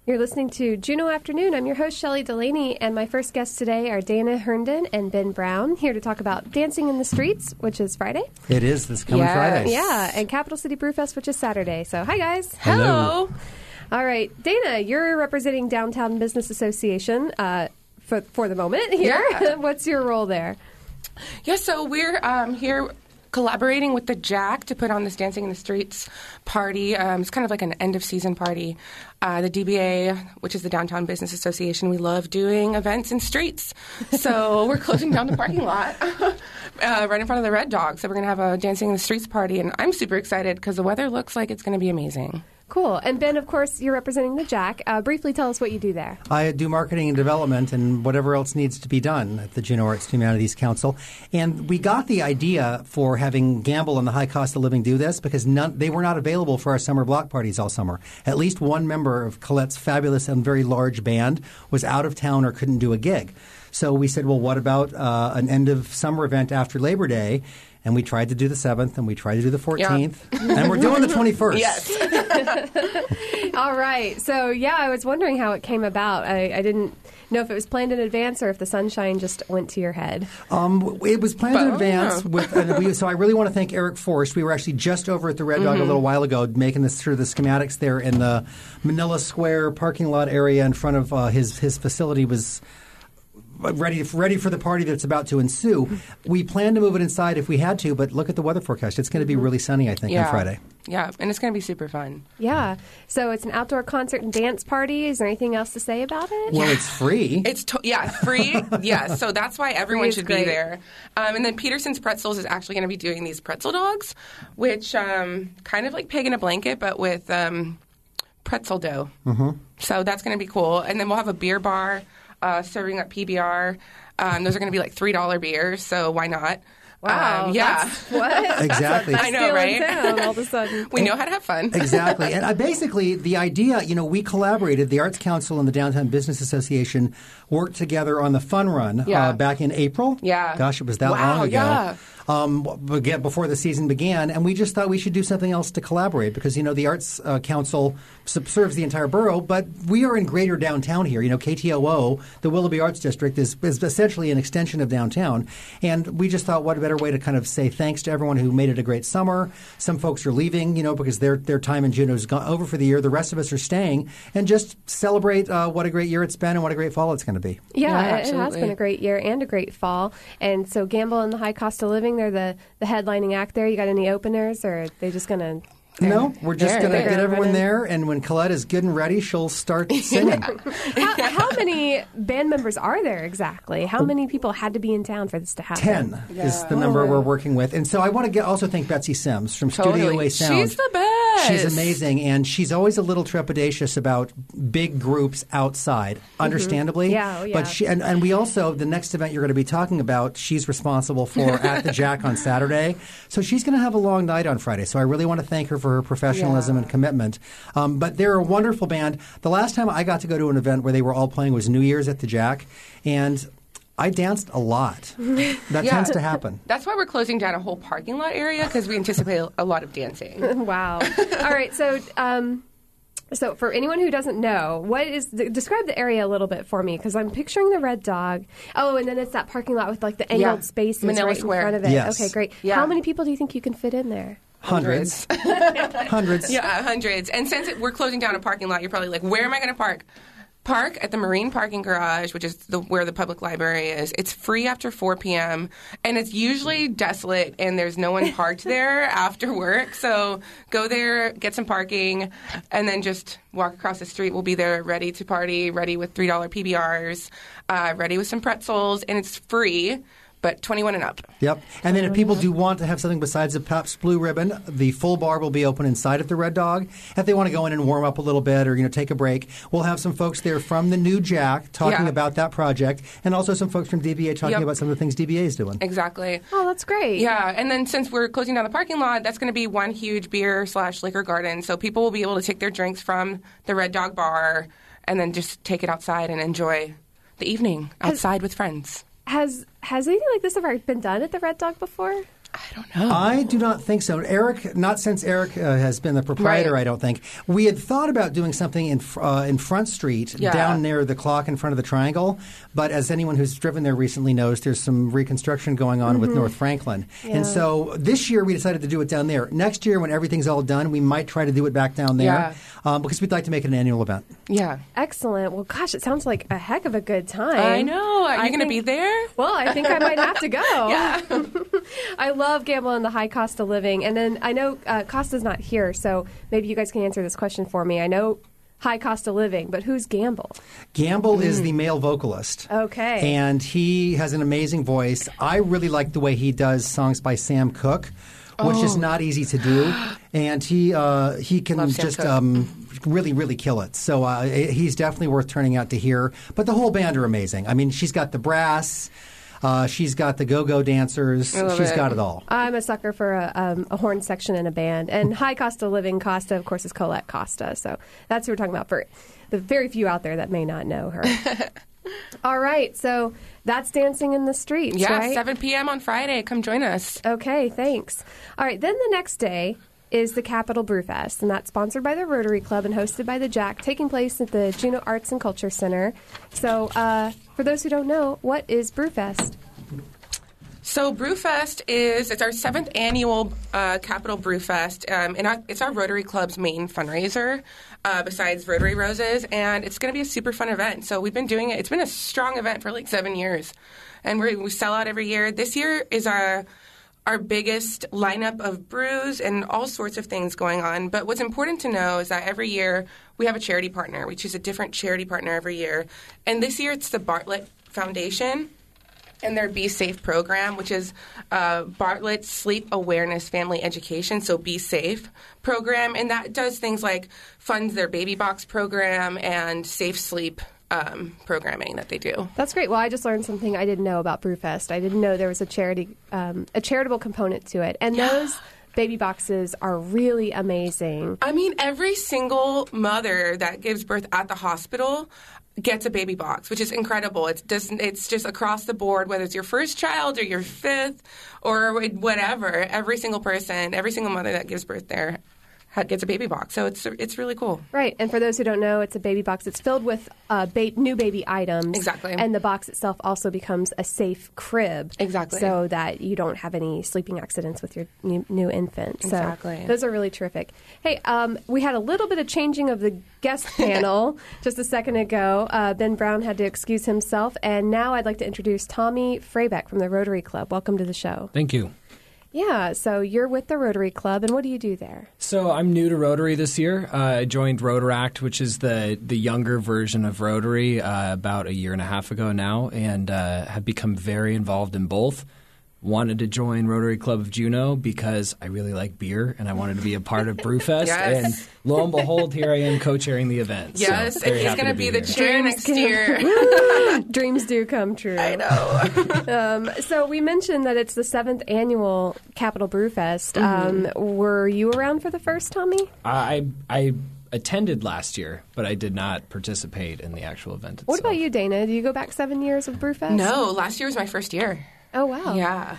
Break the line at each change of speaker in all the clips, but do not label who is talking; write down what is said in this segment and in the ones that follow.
You're listening to Juneau Afternoon. I'm your host, Shelley Delaney, and my first guests today are Dana Herndon and Ben Brown, here to talk about Dancing in the Streets, which is Friday.
It is this coming Friday.
Yeah, and Capital City Brewfest, which is Saturday. So, hi, guys.
Hello.
All right, Dana, you're representing Downtown Business Association for the moment here.
Yeah.
What's your role there?
Yeah, so we're here collaborating with the Jack to put on this Dancing in the Streets party. It's kind of like an end-of-season party. The DBA, which is the Downtown Business Association, we love doing events in streets. So we're closing down the parking lot right in front of the Red Dog. So we're going to have a Dancing in the Streets party, and I'm super excited because the weather looks like it's going to be amazing.
Cool. And Ben, of course, you're representing the Jack. Briefly tell us what you do there.
I do marketing and development and whatever else needs to be done at the Juneau Arts Humanities Council. And we got the idea for having Gamble and the High Cost of Living do this because they were not available for our summer block parties all summer. At least one member of Colette's fabulous and very large band was out of town or couldn't do a gig. So we said, well, what about an end-of-summer event after Labor Day? And we tried to do the 7th, and we tried to do the 14th, and we're doing the 21st.
Yes.
All right. So, I was wondering how it came about. I didn't know if it was planned in advance or if the sunshine just went to your head.
It was planned in advance. So I really want to thank Eric Forst. We were actually just over at the Red Dog a little while ago making the schematics there in the Manila Square parking lot area in front of his facility was ready for the party that's about to ensue. We planned to move it inside if we had to, but look at the weather forecast. It's going to be really sunny, I think, on Friday.
Yeah, and it's going to be super fun.
Yeah. So it's an outdoor concert and dance party. Is there anything else to say about it?
Well, it's free.
It's free. Yeah, so that's why everyone should be there. And then Peterson's Pretzels is actually going to be doing these pretzel dogs, which kind of like pig in a blanket, but with pretzel dough. Mm-hmm. So that's going to be cool. And then we'll have a beer bar serving up PBR. Those are going to be like $3 beers, so why not?
Wow. What?
Exactly.
I know, right?
Down all of a sudden.
We know how to have fun.
Exactly. And basically, the idea, we collaborated, the Arts Council and the Downtown Business Association worked together on the Fun Run back in April.
Yeah.
Gosh, it was that long ago.
Yeah.
Before the season began, and we just thought we should do something else to collaborate because, the Arts Council serves the entire borough, but we are in greater downtown here. KTOO, the Willoughby Arts District, is essentially an extension of downtown, and we just thought what a better way to kind of say thanks to everyone who made it a great summer. Some folks are leaving, because their time in Juneau has gone over for the year. The rest of us are staying, and just celebrate what a great year it's been and what a great fall it's going to be.
Yeah, it has been a great year and a great fall. And so Gamble and the High Cost of Living, they're the headlining act there. You got any openers, or are they just going to...
No, we're just going to get everyone there, and when Colette is good and ready, she'll start singing.
How many band members are there exactly? How many people had to be in town for this to happen?
10 is the number we're working with. And so I want to also thank Betsy Sims from Studio A Sound.
She's the best.
She's amazing, and she's always a little trepidatious about big groups outside, understandably.
Yeah.
But and we also, the next event you're going to be talking about, she's responsible for at the Jack on Saturday. So she's going to have a long night on Friday. So I really want to thank her for her professionalism and commitment. But they're a wonderful band. The last time I got to go to an event where they were all playing was New Year's at the Jack, and I danced a lot. That tends to happen.
That's why we're closing down a whole parking lot area, because we anticipate a lot of dancing.
Wow. All right, so... So for anyone who doesn't know, describe the area a little bit for me, because I'm picturing the Red Dog. Oh, and then it's that parking lot with like the angled spaces
Manila
right
Square.
in front of it.
Yes.
Okay, great.
Yeah.
How many people do you think you can fit in there?
Hundreds. Hundreds.
Yeah, hundreds. And since we're closing down a parking lot, you're probably like, where am I going to park? Park at the Marine Parking Garage, which is where the public library is. It's free after 4 p.m., and it's usually desolate, and there's no one parked there after work. So go there, get some parking, and then just walk across the street. We'll be there ready to party, ready with $3 PBRs, ready with some pretzels, and it's free. But 21 and up.
Yep. And then if people do want to have something besides the Pabst Blue Ribbon, the full bar will be open inside at the Red Dog. If they want to go in and warm up a little bit or take a break, we'll have some folks there from the new Jack talking about that project, and also some folks from DBA talking about some of the things DBA is doing.
Exactly.
Oh, that's great.
Yeah, and then since we're closing down the parking lot, that's going to be one huge beer/liquor garden. So people will be able to take their drinks from the Red Dog bar and then just take it outside and enjoy the evening outside with friends.
Has anything like this ever been done at the Red Dog before?
I don't know.
I do not think so. Eric, not since Eric has been the proprietor,
Right.
I don't think. We had thought about doing something in Front Street,
Yeah.
down near the clock in front of the Triangle. But as anyone who's driven there recently knows, there's some reconstruction going on with North Franklin.
Yeah.
And so this year we decided to do it down there. Next year, when everything's all done, we might try to do it back down there because we'd like to make it an annual event.
Yeah.
Excellent. Well, gosh, it sounds like a heck of a good time.
I know. Are you
I
going to
think-
be there?
Well, I think I might have to go.
Yeah.
I love Gamble and the high cost of living. And then I know Costa's not here, so maybe you guys can answer this question for me. I know high cost of living, but who's Gamble?
Gamble is the male vocalist.
Okay.
And he has an amazing voice. I really like the way he does songs by Sam Cooke, which is not easy to do. And he can
Love Sam
just
Cooke.
really, really kill it. So he's definitely worth turning out to hear. But the whole band are amazing. I mean, she's got the brass. She's got the go-go dancers.
I love
She's
it.
got it all.
I'm a sucker for a horn section in a band. And high cost of living Costa, of course, is Colette Costa. So that's who we're talking about for the very few out there that may not know her. All right. So that's Dancing in the Streets,
Yeah,
right?
7 p.m. on Friday. Come join us.
Okay, thanks. All right, then the next day is the Capitol Brewfest, and that's sponsored by the Rotary Club and hosted by the Jack, taking place at the Juneau Arts and Culture Center. So, for those who don't know, what is Brewfest?
So Brewfest it's our 7th annual Capitol Brewfest, and it's our Rotary Club's main fundraiser besides Rotary Roses, and it's going to be a super fun event. So we've been doing it. It's been a strong event for like 7 years, and we sell out every year. This year is our biggest lineup of brews and all sorts of things going on. But what's important to know is that every year we have a charity partner. We choose a different charity partner every year, and this year it's the Bartlett Foundation and their Be Safe program, which is Bartlett Sleep Awareness Family Education, so Be Safe program. And that does things like funds their baby box program and safe sleep programming that they do.
That's great. Well, I just learned something I didn't know about Brewfest. I didn't know there was a charitable component to it. And those baby boxes are really amazing.
I mean, every single mother that gives birth at the hospital gets a baby box, which is incredible. It's just across the board, whether it's your first child or your 5th or whatever. Every single person, every single mother that gives birth there gets a baby box. So it's really cool.
Right. And for those who don't know, it's a baby box. It's filled with new baby items.
Exactly.
And the box itself also becomes a safe crib.
Exactly.
So that you don't have any sleeping accidents with your new infant. So
Exactly.
those are really terrific. Hey, we had a little bit of changing of the guest panel just a second ago. Ben Brown had to excuse himself. And now I'd like to introduce Tommy Freybeck from the Rotary Club. Welcome to the show.
Thank you.
Yeah, so you're with the Rotary Club, and what do you do there?
So I'm new to Rotary this year. I joined Rotaract, which is the younger version of Rotary, about a year and a half ago now, and have become very involved in both. Wanted to join Rotary Club of Juneau because I really like beer and I wanted to be a part of Brewfest.
Yes.
And lo and behold, here I am co-chairing the event.
Yes,
so
and
very
he's
happy
going to be the
here.
chair
Dreams
next year.
Dreams do come true.
I know.
So we mentioned that it's the 7th annual Capitol Brewfest.
Mm-hmm.
Were you around for the first, Tommy?
I attended last year, but I did not participate in the actual event itself.
What about you, Dana? Do you go back 7 years with Brewfest?
No, last year was my first year.
Oh, wow.
Yeah.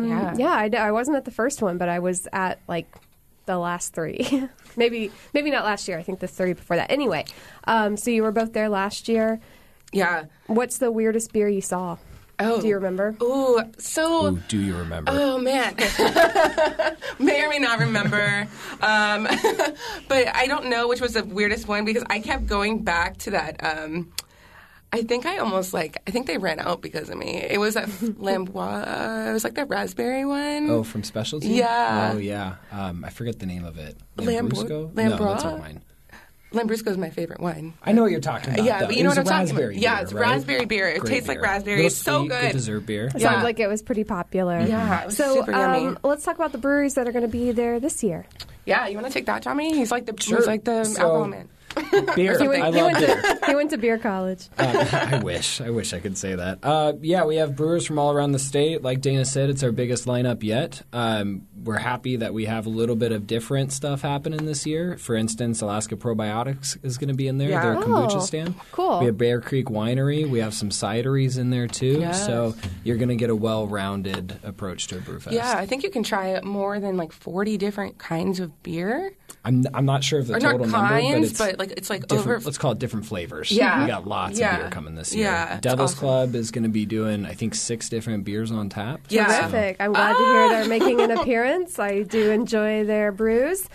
I wasn't at the first one, but I was at, like, the last 3. maybe not last year. I think the 3 before that. Anyway, so you were both there last year.
Yeah.
What's the weirdest beer you saw?
Oh.
Do you remember?
Ooh, so...
Ooh, do you remember?
Oh, man. May or may not remember. But I don't know which was the weirdest one because I kept going back to that... I think they ran out because of me. It was that Lambois. It was like that raspberry one.
Oh, from Specialty?
Yeah.
Oh, yeah. I forget the name of it.
Lambrusco?
No, that's not mine.
Lambrusco is my favorite one.
I know what you're talking about.
Yeah,
though.
but you know
It
what
was
I'm
a
talking about.
raspberry
Yeah,
beer,
it's
right?
raspberry beer. It
Great
tastes like
beer.
raspberry.
Little
It's so
sweet,
good.
dessert beer.
It
Yeah.
sounds like it was pretty popular.
Yeah, it was
So
super yummy.
let's talk about the breweries that are going to be there this year.
Yeah, you want to take that, Tommy? He's like the
Sure.
alcohol man.
Beer. I love beer.
He went to beer college.
I wish I could say that. Yeah, we have brewers from all around the state. Like Dana said, it's our biggest lineup yet. We're happy that we have a little bit of different stuff happening this year. For instance, Alaska Probiotics is going to be in there.
Yeah.
Their kombucha
Oh,
stand.
cool.
We have Bear Creek Winery. We have some cideries in there too.
Yes.
So you're going to get a well-rounded approach to a brew fest.
Yeah, I think you can try more than like 40 different kinds of beer.
I'm not sure of the
Or
total
not
number,
kinds,
but
it's like
different,
over.
let's call it different flavors.
Yeah.
We got lots
Yeah.
of beer coming this year.
Yeah, it's
Devil's
awesome.
Club is going to be doing, I think, 6 different beers on tap.
Yeah.
Terrific. I'm glad to hear they're making an appearance. I do enjoy their brews.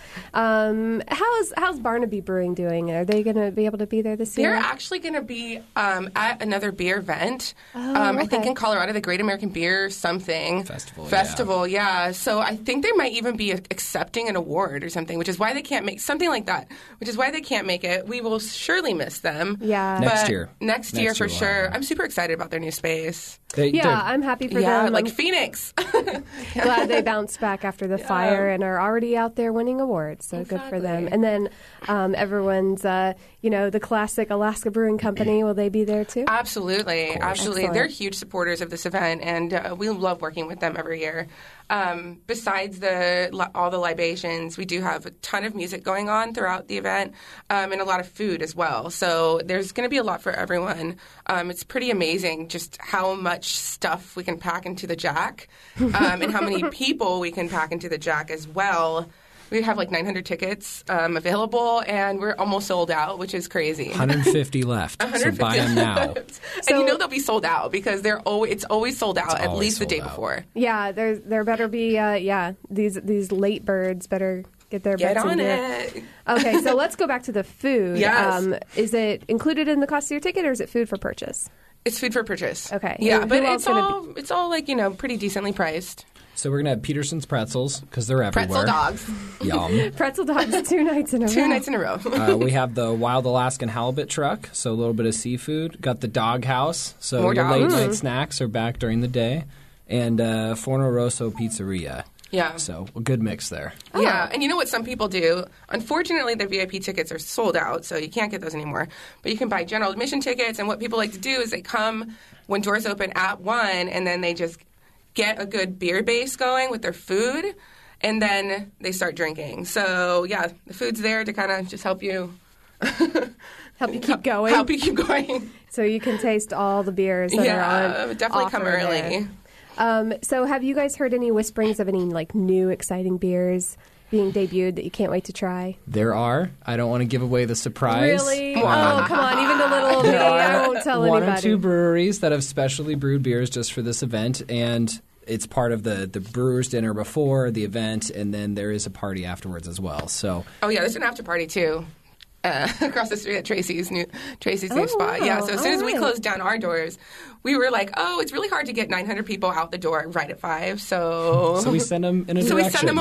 How's Barnaby Brewing doing? Are they going to be able to be there this
They're
year?
actually going to be at another beer event.
Oh,
I think
okay.
in Colorado, the Great American Beer something
Festival,
yeah. So I think they might even be accepting an award or something, which is why they can't make something like that. Which is why they can't make it. We will surely miss them.
Yeah.
Next
But
year.
Next
Next
year for
year we'll have
sure.
them.
I'm super excited about their new space.
Yeah, I'm happy for
Yeah,
them.
like
I'm
Phoenix.
glad they bounced back after the fire and are already out there winning awards. So good for them.
Exactly.
And then everyone's, the classic Alaska Brewing Company. Will they be there too?
Absolutely.
Excellent.
They're huge supporters of this event, and we love working with them every year. Besides all the libations, we do have a ton of music going on throughout the event, and a lot of food as well. So there's going to be a lot for everyone. It's pretty amazing just how much stuff we can pack into the Jack, and how many people we can pack into the Jack as well. We have like 900 tickets available, and we're almost sold out, which is crazy.
150 left, so buy them now.
And they'll be sold out because it's always sold out at
always
least the day
sold out.
before.
Yeah, there better be these late birds better get their
Get
butts
on
into
it.
Okay, so let's go back to the food.
Yes.
Is it included in the cost of your ticket, or is it food for purchase?
It's food for purchase.
Okay.
Yeah,
Who
but
else
it's all like pretty decently priced.
So we're going to have Peterson's Pretzels, because they're
Pretzel
everywhere.
dogs.
Yum.
Pretzel dogs 2 nights in a row.
2 nights in a row.
We have the Wild Alaskan Halibut truck, so a little bit of seafood. Got the Dog House, so
More
your
dogs.
late-night snacks are back during the day. And Forno Rosso Pizzeria.
Yeah.
So a good mix there.
Yeah, and you know what some people do? Unfortunately, the VIP tickets are sold out, so you can't get those anymore. But you can buy general admission tickets, and what people like to do is they come when doors open at 1, and then they just get a good beer base going with their food, and then they start drinking. So, yeah, the food's there to kind of just help you
Help you keep going.
Help you keep going.
So you can taste all the beers that are on
definitely come
offer
early.
there. So have you guys heard any whisperings of any new exciting beers being debuted that you can't wait to try?
There are. I don't want to give away the surprise.
Really? Oh, come on. Even to little old me, I won't tell
One
anybody.
or two breweries that have specially brewed beers just for this event, and it's part of the brewers' dinner before the event, and then there is a party afterwards as well. So
Oh, yeah, there's an after party, too. Across the street at Tracy's new spot.
wow.
Yeah, so as soon as we
All right.
closed down our doors, we were like, oh, it's really hard to get 900 people out the door right at 5. So
we send them in a
So we
direction.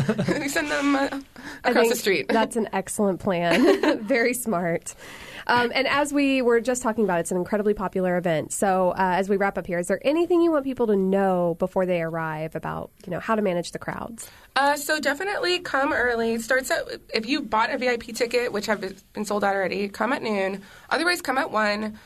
send them
I
across
think
the street.
That's an excellent plan. Very smart. And as we were just talking about, it's an incredibly popular event. So as we wrap up here, is there anything you want people to know before they arrive about how to manage the crowds?
So definitely come early. It starts at, if you bought a VIP ticket, which have been sold out already, come at noon. Otherwise, come at 1.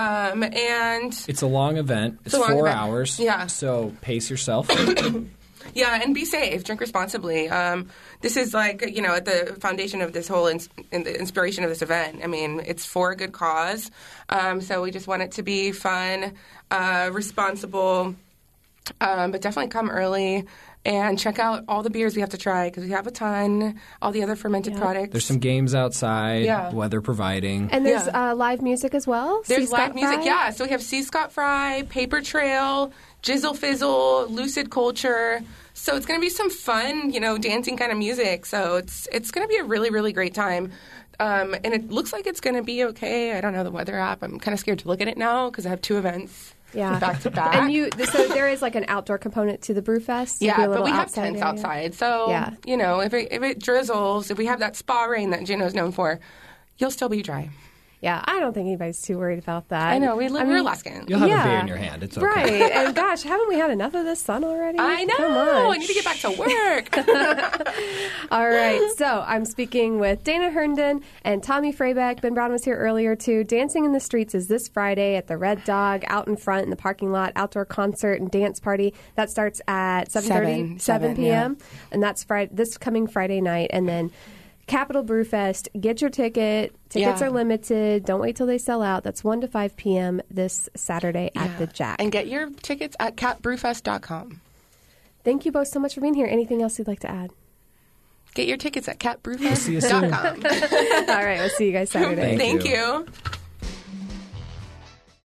And
It's a long event. It's
a long
4
event.
hours.
Yeah.
So pace yourself.
yeah, and be safe. Drink responsibly. This is like, at the foundation of this whole the inspiration of this event. I mean, it's for a good cause. So we just want it to be fun, responsible, but definitely come early. And check out all the beers we have to try because we have a ton. All the other fermented products.
There's some games outside,
Yeah.
weather providing.
And there's live music as well?
There's
Sea Scott
live music,
Fry?
yeah. So we have Sea Scott Fry, Paper Trail, Jizzle Fizzle, Lucid Culture. So it's going to be some fun, dancing kind of music. So it's going to be a really, really great time. And it looks like it's going to be okay. I don't know the weather app. I'm kind of scared to look at it now because I have 2 events back to back.
And so there is like an outdoor component to the Brewfest?
Yeah,
Maybe a
but we
little
have tents
area?
outside. So,
Yeah.
if it drizzles, if we have that spa rain that Juneau's known for, you'll still be dry.
Yeah, I don't think anybody's too worried about that.
I know. We're Alaskan.
You'll have a
Yeah.
beer in your hand. It's okay.
Right. And gosh, haven't we had enough of this sun already?
I know.
Come on.
I need to get back to work.
All right. So I'm speaking with Dana Herndon and Tommy Freybeck. Ben Brown was here earlier, too. Dancing in the Streets is this Friday at the Red Dog out in front in the parking lot, outdoor concert and dance party. That starts at 7 p.m. And that's this coming Friday night. And then Capital Brewfest, get your ticket. Tickets are limited. Don't wait till they sell out. That's 1 to 5 p.m. this Saturday at the Jack.
And get your tickets at catbrewfest.com.
Thank you both so much for being here. Anything else you'd like to add?
Get your tickets at
See you soon.
catbrewfest.com.
All right. We'll see you guys Saturday.
Thank
Thank
you.
you.